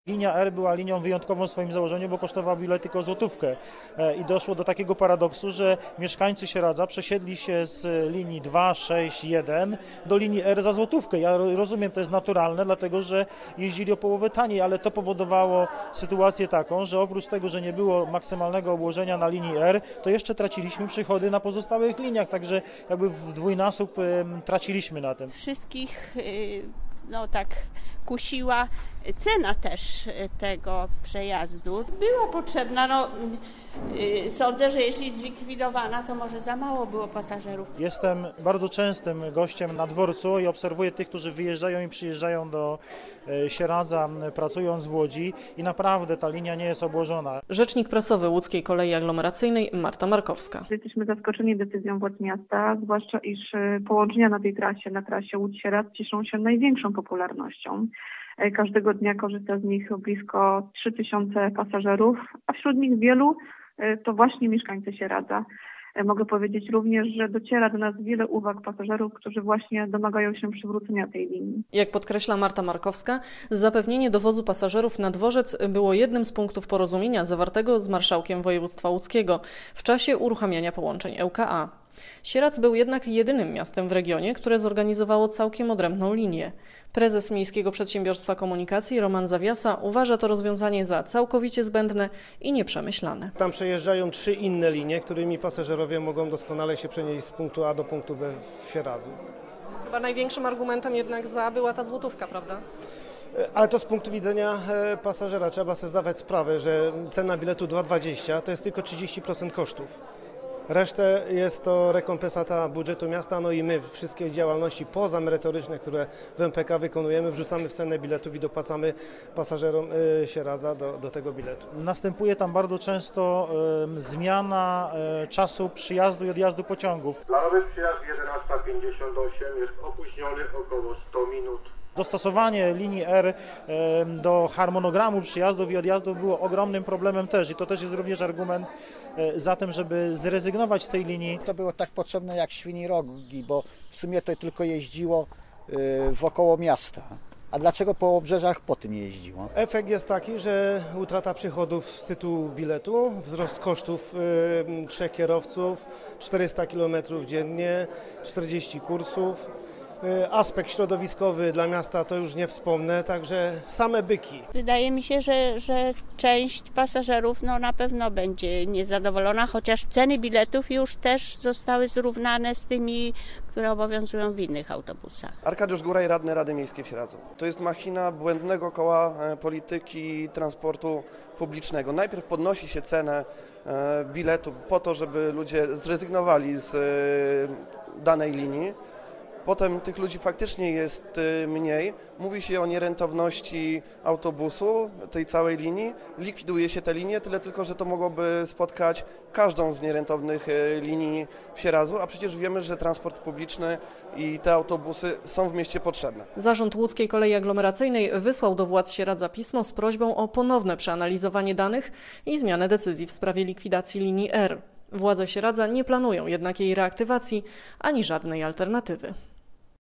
Linia R była linią wyjątkową w swoim założeniu, bo kosztowała bilet tylko złotówkę. I doszło do takiego paradoksu, że mieszkańcy Sieradza przesiedli się z linii 2, 6, 1 do linii R za złotówkę. Ja rozumiem, to jest naturalne, dlatego że jeździli o połowę taniej, ale to powodowało sytuację taką, że oprócz tego, że nie było maksymalnego obłożenia na linii R, to jeszcze traciliśmy przychody na pozostałych liniach, także jakby w dwójnasób traciliśmy na tym. Wszystkich tak kusiła cena też tego przejazdu. Była potrzebna, sądzę, że jeśli zlikwidowana, to może za mało było pasażerów. Jestem bardzo częstym gościem na dworcu i obserwuję tych, którzy wyjeżdżają i przyjeżdżają do Sieradza, pracując w Łodzi i naprawdę ta linia nie jest obłożona. Rzecznik prasowy Łódzkiej Kolei Aglomeracyjnej Marta Markowska. Jesteśmy zaskoczeni decyzją władz miasta, zwłaszcza iż połączenia na tej trasie, na trasie Łódź-Sieradz cieszą się największą popularnością. Każdego dnia korzysta z nich blisko 3000 pasażerów, a wśród nich wielu to właśnie mieszkańcy Sieradza. Mogę powiedzieć również, że dociera do nas wiele uwag pasażerów, którzy właśnie domagają się przywrócenia tej linii. Jak podkreśla Marta Markowska, zapewnienie dowozu pasażerów na dworzec było jednym z punktów porozumienia zawartego z marszałkiem województwa łódzkiego w czasie uruchamiania połączeń ŁKA. Sieradz był jednak jedynym miastem w regionie, które zorganizowało całkiem odrębną linię. Prezes Miejskiego Przedsiębiorstwa Komunikacji Roman Zawiasa uważa to rozwiązanie za całkowicie zbędne i nieprzemyślane. Tam przejeżdżają 3 inne linie, którymi pasażerowie mogą doskonale się przenieść z punktu A do punktu B w Sieradzu. Chyba największym argumentem jednak za była ta złotówka, prawda? Ale to z punktu widzenia pasażera. Trzeba sobie zdawać sprawę, że cena biletu 2,20 to jest tylko 30% kosztów. Resztę jest to rekompensata budżetu miasta, no i my wszystkie działalności pozamerytoryczne, które w MPK wykonujemy, wrzucamy w cenę biletów i dopłacamy pasażerom Sieradza do tego biletu. Następuje tam bardzo często zmiana czasu przyjazdu i odjazdu pociągów. Planowy przyjazd 11:58 jest opóźniony około 100 minut. Dostosowanie linii R do harmonogramu przyjazdów i odjazdów było ogromnym problemem też i to też jest również argument za tym, żeby zrezygnować z tej linii. To było tak potrzebne jak świni rogi, bo w sumie to tylko jeździło wokoło miasta. A dlaczego po obrzeżach po tym jeździło? Efekt jest taki, że utrata przychodów z tytułu biletu, wzrost kosztów 3 kierowców, 400 km dziennie, 40 kursów. Aspekt środowiskowy dla miasta to już nie wspomnę, także same byki. Wydaje mi się, że część pasażerów na pewno będzie niezadowolona, chociaż ceny biletów już też zostały zrównane z tymi, które obowiązują w innych autobusach. Arkadiusz Góraj, radny Rady Miejskiej w Sieradzu. To jest machina błędnego koła polityki transportu publicznego. Najpierw podnosi się cenę biletu po to, żeby ludzie zrezygnowali z danej linii. Potem tych ludzi faktycznie jest mniej. Mówi się o nierentowności autobusu, tej całej linii. Likwiduje się te linie, tyle tylko, że to mogłoby spotkać każdą z nierentownych linii w Sieradzu, a przecież wiemy, że transport publiczny i te autobusy są w mieście potrzebne. Zarząd Łódzkiej Kolei Aglomeracyjnej wysłał do władz Sieradza pismo z prośbą o ponowne przeanalizowanie danych i zmianę decyzji w sprawie likwidacji linii R. Władze Sieradza nie planują jednak jej reaktywacji ani żadnej alternatywy.